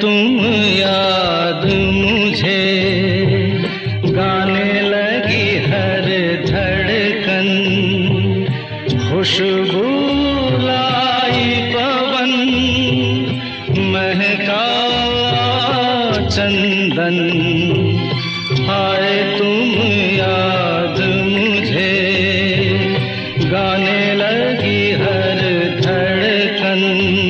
तुम याद मुझे, गाने लगी हर धड़कन, खुशबू लाई पवन, महका चंदन। आए तुम याद मुझे, गाने लगी हर धड़कन।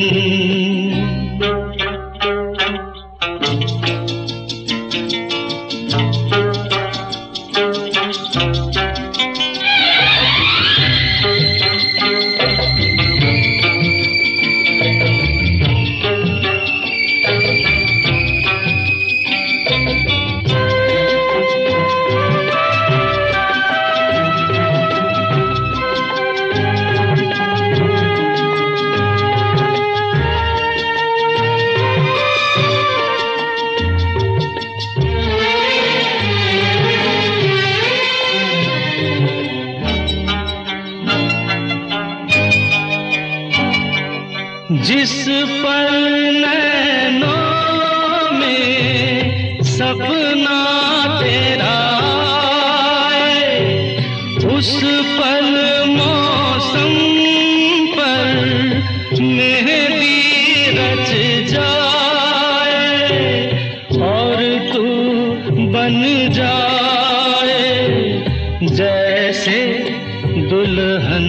जिस पल नैनों में सपना तेरा आए, उस पल मौसम पर मेहंदी रच जाए, और तू बन जाए जैसे दुल्हन।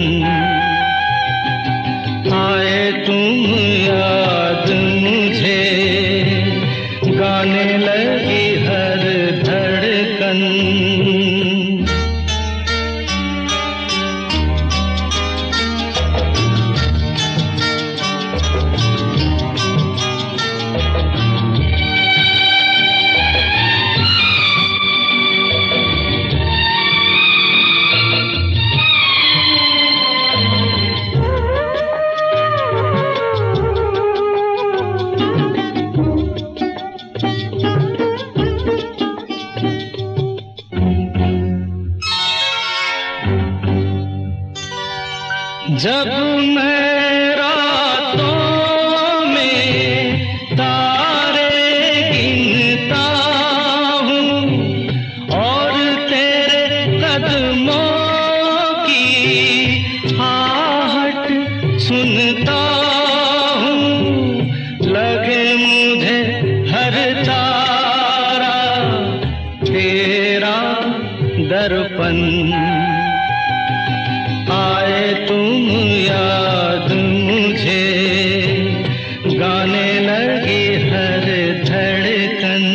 आए तुम याद मुझे, गाने लगी हर धड़कन। जब मैं रातों में तारे गिनता हूँ, और तेरे कदमों की आहट सुनता हूँ, लगे मुझे हर तारा तेरा दर्पण। आए तुम याद मुझे, गाने लगी हर धड़कन।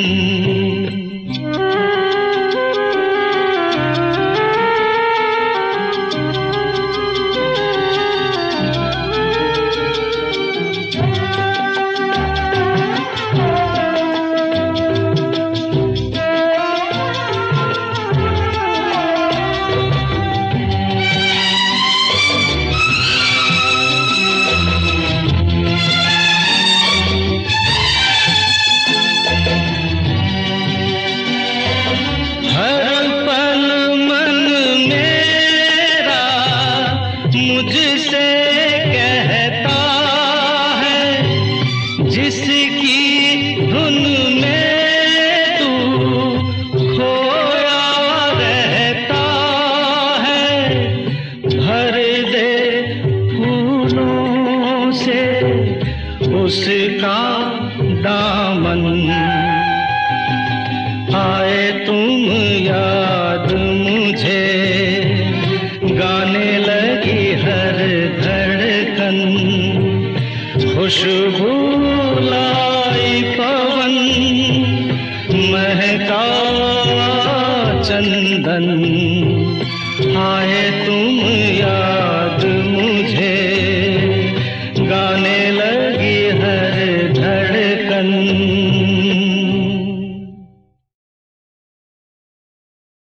मुझसे कहता है, जिसकी धुन में तू खोया रहता है, भर दे फूलों से उसका दामन। आए तुम याद मुझे, गाने लगी हर धड़कन, खुशबू लाई पवन, महका चंदन।